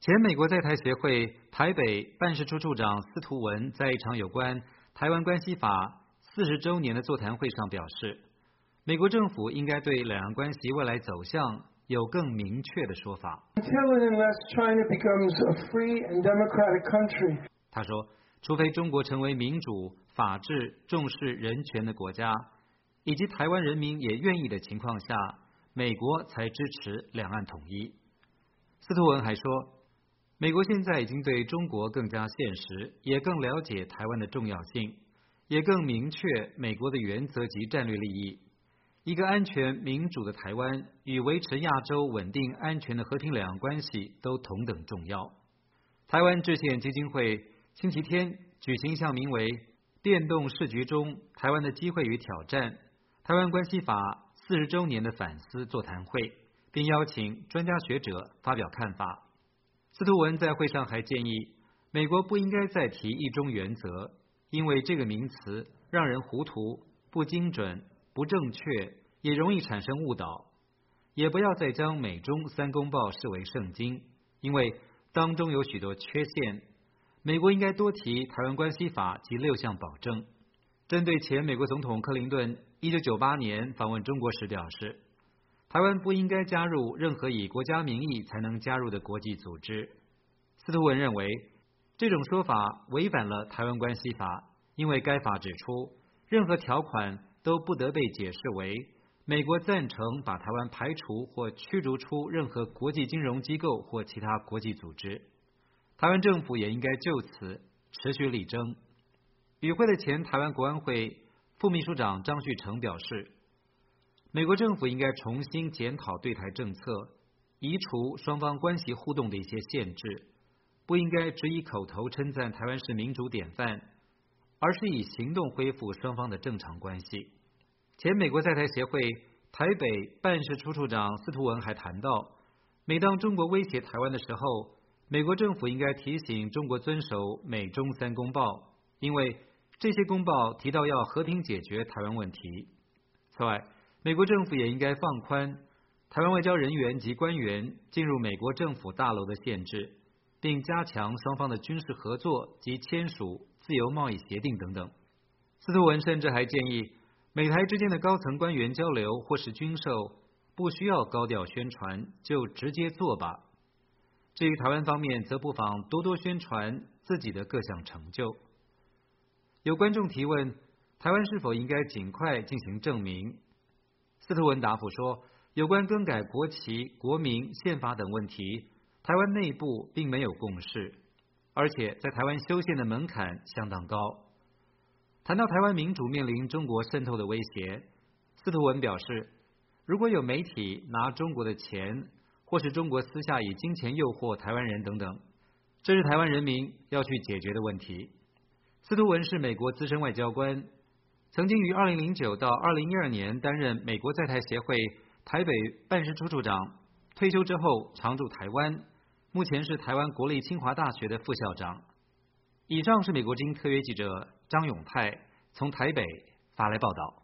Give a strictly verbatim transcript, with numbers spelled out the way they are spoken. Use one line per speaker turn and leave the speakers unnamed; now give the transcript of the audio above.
前美国在台协会台北办事处处长司徒文在一场有关台湾关系法四十周年的座谈会上表示，美国政府应该对两岸关系未来走向有更明确的说法。他说，除非中国成为民主、法治、重视人权的国家，以及台湾人民也愿意的情况下，美国才支持两岸统一。司徒文还说，美国现在已经对中国更加现实，也更了解台湾的重要性，也更明确美国的原则及战略利益。一个安全民主的台湾与维持亚洲稳定安全的和平两岸关系都同等重要。台湾制宪基金会星期天举行一项名为变动世局中台湾的机会与挑战台湾关系法四十周年的反思座谈会，并邀请专家学者发表看法。司徒文在会上还建议，美国不应该再提一中原则，因为这个名词让人糊涂、不精准、不正确，也容易产生误导。也不要再将美中三公报视为圣经，因为当中有许多缺陷。美国应该多提台湾关系法及六项保证。针对前美国总统克林顿一九九八年访问中国时表示，台湾不应该加入任何以国家名义才能加入的国际组织。司徒文认为，这种说法违反了台湾关系法，因为该法指出，任何条款都不得被解释为美国赞成把台湾排除或驱逐出任何国际金融机构或其他国际组织。台湾政府也应该就此持续力争。与会的前台湾国安会副秘书长张旭成表示，美国政府应该重新检讨对台政策，移除双方关系互动的一些限制，不应该只以口头称赞台湾是民主典范，而是以行动恢复双方的正常关系。前美国在台协会台北办事处处长司徒文还谈到，每当中国威胁台湾的时候，美国政府应该提醒中国遵守美中三公报，因为这些公报提到要和平解决台湾问题。此外，美国政府也应该放宽台湾外交人员及官员进入美国政府大楼的限制，并加强双方的军事合作及签署自由贸易协定等等。司徒文甚至还建议，美台之间的高层官员交流或是军售，不需要高调宣传，就直接做吧。至于台湾方面，则不妨多多宣传自己的各项成就。有观众提问，台湾是否应该尽快进行证明？司徒文答复说，有关更改国旗、国名、宪法等问题，台湾内部并没有共识，而且在台湾修宪的门槛相当高。谈到台湾民主面临中国渗透的威胁，司徒文表示，如果有媒体拿中国的钱，或是中国私下以金钱诱惑台湾人等等，这是台湾人民要去解决的问题。司徒文是美国资深外交官，曾经于二零零九到二零一二年担任美国在台协会台北办事处处长，退休之后常驻台湾，目前是台湾国立清华大学的副校长。以上是美国之音特约记者张永泰从台北发来报道。